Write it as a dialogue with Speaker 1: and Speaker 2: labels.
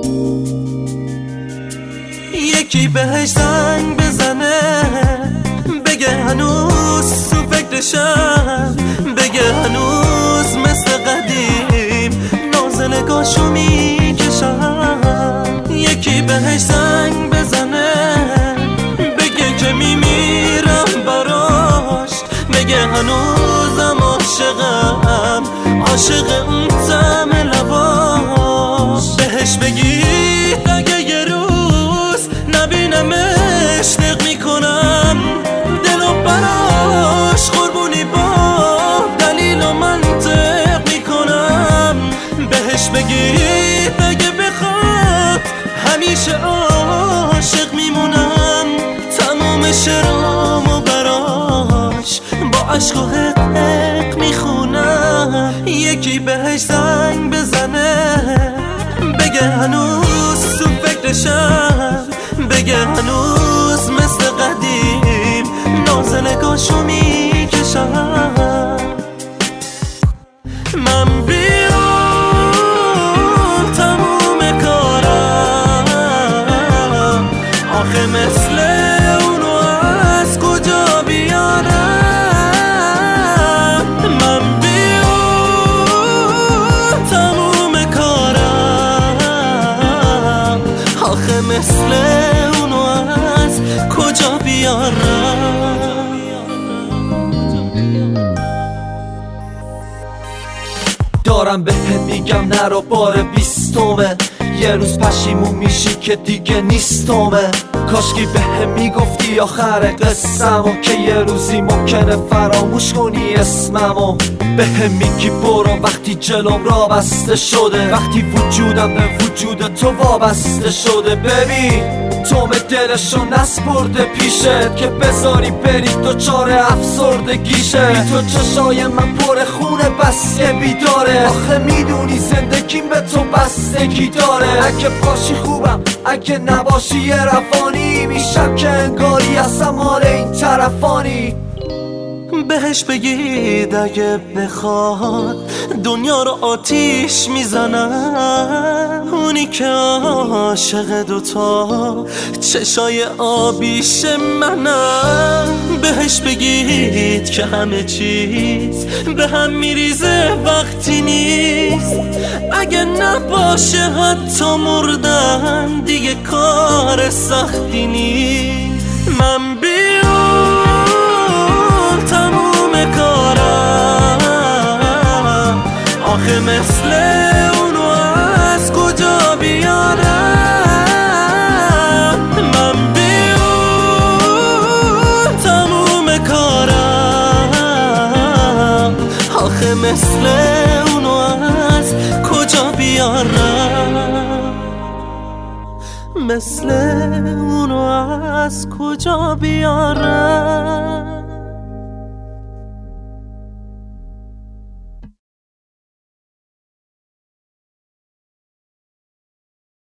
Speaker 1: یکی بهش زنگ بزنه بگه هنوز تو فکرشم، بگه هنوز مثل قدیم نازنگاشو میکشم. یکی بهش زنگ بزنه بگه که میمیرم براش، بگه هنوزم عاشقم، عاشق اون طعم لباش. بهش بگید اگه یه روز نبینمش دق میکنم، دلو براش قربونی با دلیل و منطق میکنم. بهش بگید اگه بخواد همیشه عاشق میمونم، تمام شعرامو براش با عشق و حق میخونم. یکی بهش زنگ بزنه بگه هنوز تو فکرشم، بگه هنوز مثل قدیم نازنگاشو میکشم. من بیام تموم کارم، آخه مثل اونو از کجا بیارم. من بیام تموم کارم، آخه مثل اونو از کجا بیارم.
Speaker 2: دارم بهت میگم نرو بار 20، یه روز پشیمون میشی که دیگه نیستمه. کاشکی بهم میگفتی آخر قصه‌مو که یه روزی ممکنه فراموش کنی اسممو. بهم میگی برو وقتی جلوم را بسته شده، وقتی وجودم به وجود تو وابسته شده. ببین توم دلشو نسپرده پیشت که بذاری بری دوچار افسردگیشه. بی تو چشای من پر خونه بس که بیداره، آخه میدونی زندگیم به تو بستگی داره. اگه باشی خوبم، اگه نباشی یه رفانی میشم که انگاری اصلا مال این طرفانی.
Speaker 1: بهش بگید اگه بخواد دنیا رو آتیش میزنم، اونی که عاشق دوتا چشای آبیش منم. بهش بگید که همه چیز به هم میریزه وقتی نیست، اگه نباشه حتی مردن دیگه کار سختی نیست. من تموم کارم، آخه مثل اونو از کجا بیارم. من بیام تموم کارم، آخه مثل اونو از کجا بیارم، مثل اونو از کجا بیارم.